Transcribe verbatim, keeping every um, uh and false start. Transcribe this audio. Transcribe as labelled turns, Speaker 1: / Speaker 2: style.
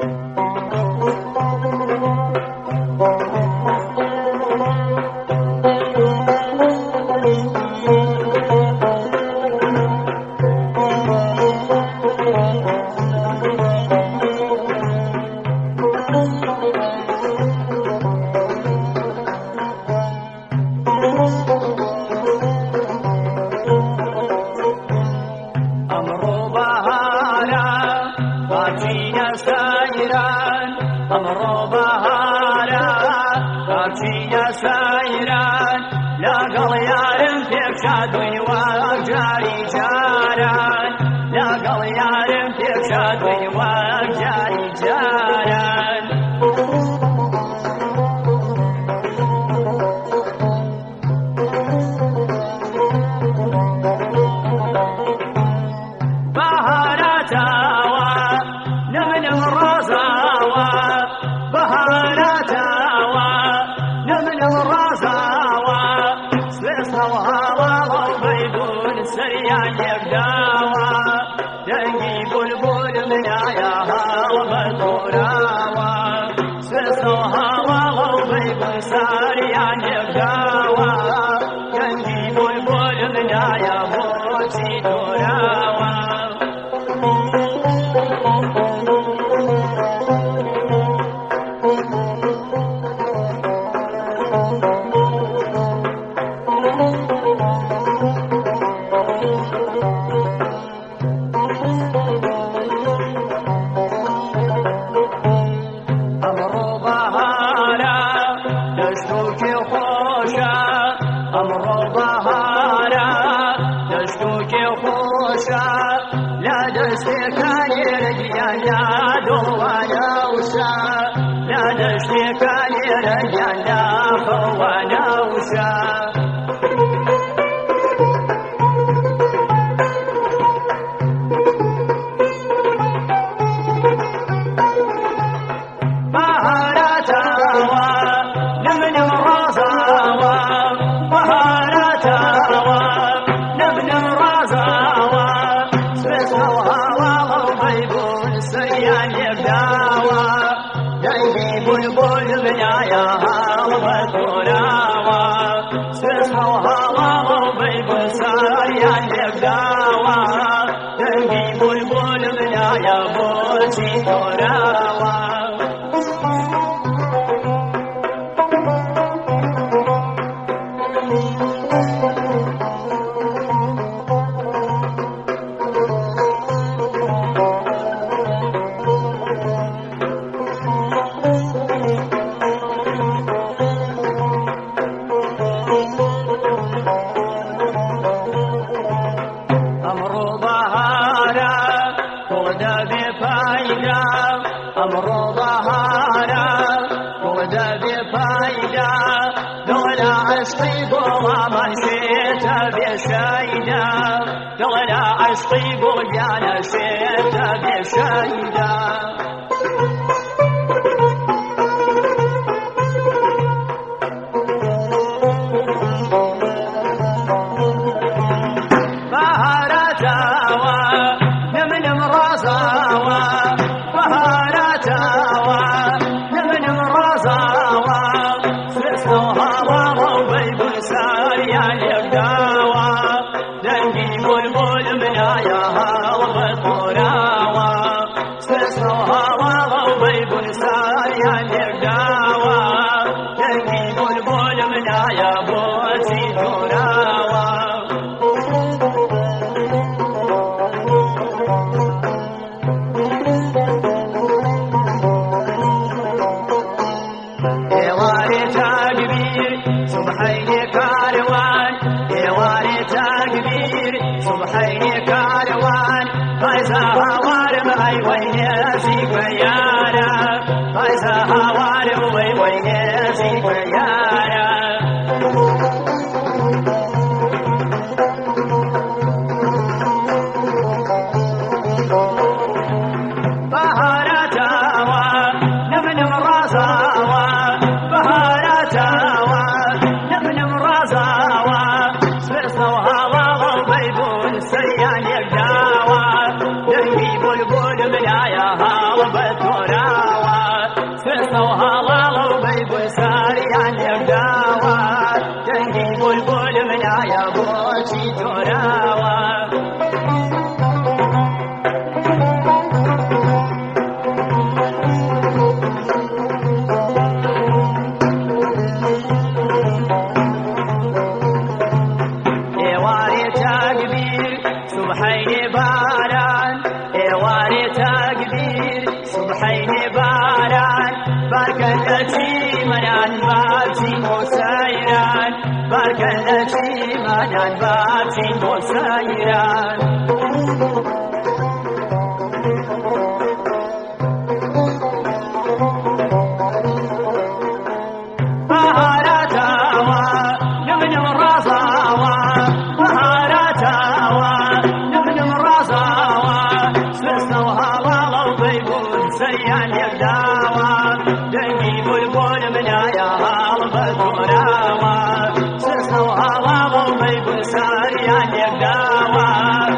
Speaker 1: أمر بهارا كارتيا سايران لا قليار فيك شادوي وجاري جاران لا قليار فيك شادوي وجاري جاران سريان يبداوا دنقي بلبل من عياها وبالقراوا سسوها وغوبيب سريان يبداوا دنقي بلبل من عياها بوتي دوراوا لا دستكان رجيان لا دوانا وسا لا دستكان رجيان لا خوانا وسا بهاراتاوا نمن مرازاوا بهاراتاوا نمن مرازاوا سريان يبداوا دنقي بلبل من عياها وبالقراوا سسوها وغوبيب سريان يبداوا دنقي بلبل من عياها بوتي دوراوا أمر ظهارا ودا بفايدة دولا عشقي قوى من شئت بشيدا دولا عشقي قوى شئت بشيدا بهاراتاوا نمن مرازاوا بهاراتاوا نمن مرازاوا سسوها وغوبيب سريان يبداوا دنقي بلبل من عياها وبالقراوا سسوها وغوبيب سريان يبداوا دنقي بلبل من عياها بوتي دوراوا صبحيني كاروان يواري تكبير صبحيني كاروان فايزا هوارم اي وين يزيك ويانا فايزا هوارم اي وين يزيك ويانا بهاراتاوا نمن مرازاوا بهاراتاوا سريان يبداوا دنقي بلبل من عياها وبالقراوا سريان يبداوا دنجي بلبل منايا هالبكوراوا سسوا هوا وبيب سريان يبداوا